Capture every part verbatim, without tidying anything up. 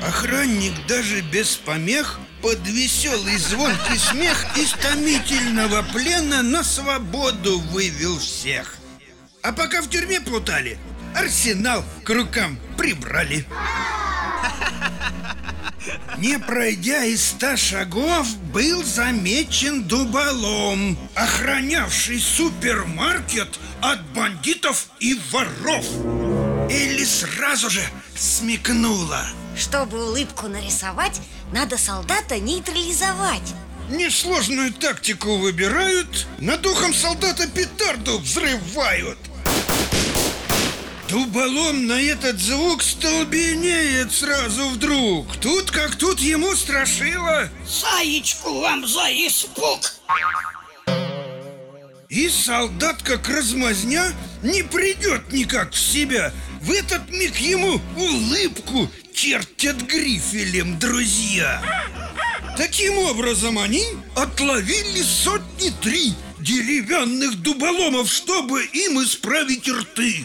Охранник даже без помех под веселый звонкий смех из томительного плена на свободу вывел всех. А пока в тюрьме плутали, арсенал к рукам прибрали. Не пройдя и ста шагов, был замечен дуболом, охранявший супермаркет от бандитов и воров. Элли сразу же смекнула: чтобы улыбку нарисовать, надо солдата нейтрализовать. Несложную тактику выбирают, над ухом солдата петарду взрывают. Дуболом на этот звук столбенеет сразу вдруг. Тут как тут ему страшило: заячку вам за испуг! И солдат, как размазня, не придет никак в себя. В этот миг ему улыбку чертят грифелем друзья. Таким образом они отловили сотни три деревянных дуболомов, чтобы им исправить рты.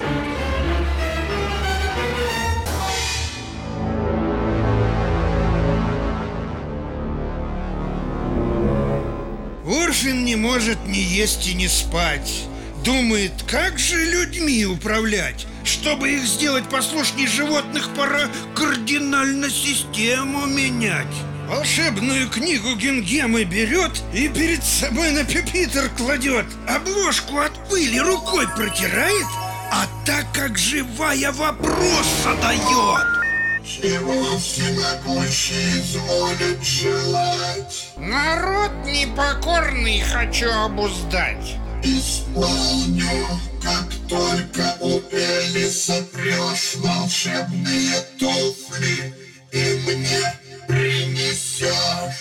Урфин не может ни есть и ни спать. Думает, как же людьми управлять. Чтобы их сделать послушней животных, пора кардинально систему менять. Волшебную книгу Гингемы берет и перед собой на пюпитр кладет. Обложку от пыли рукой протирает, а так как живая вопрос задает: чего всемогущий изволит желать? Народ непокорный хочу обуздать. Исполню, как только у Элли сопрешь волшебные туфли и мне принесешь.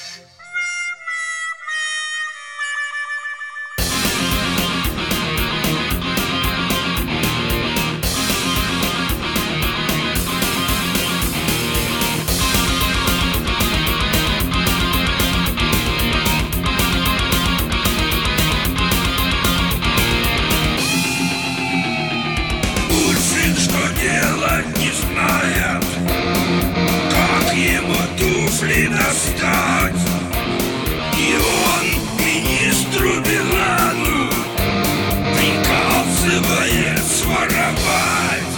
Делать не знает, как ему туфли достать. И он министру Билану приказывает своровать.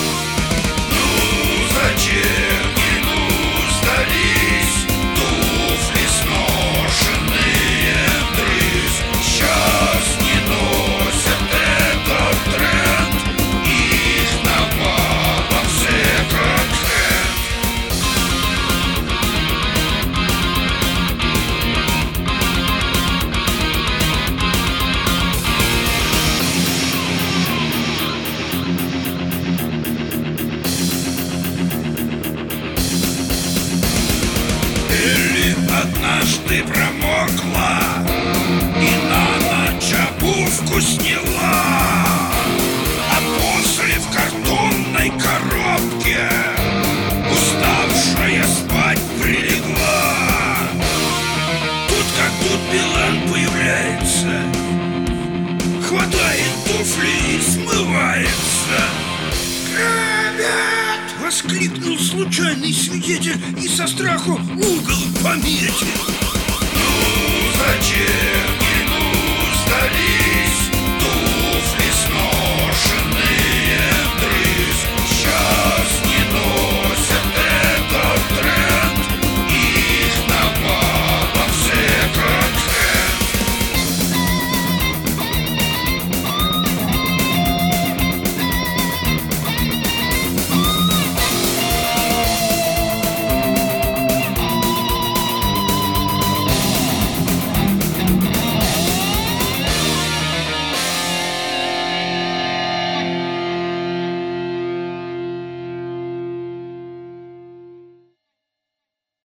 Ну зачем ему сдались туфли сношенные вдрызг? Сейчас не носят этот тренд. Однажды промокла и на ночь обувку сняла, а после в картонной коробке уставшая спать прилегла. Тут как тут Билан появляется, хватает туфли и смывается. «Грабят!» — воскликнул случайный свидетель и со страху угол пометил. Ну зачем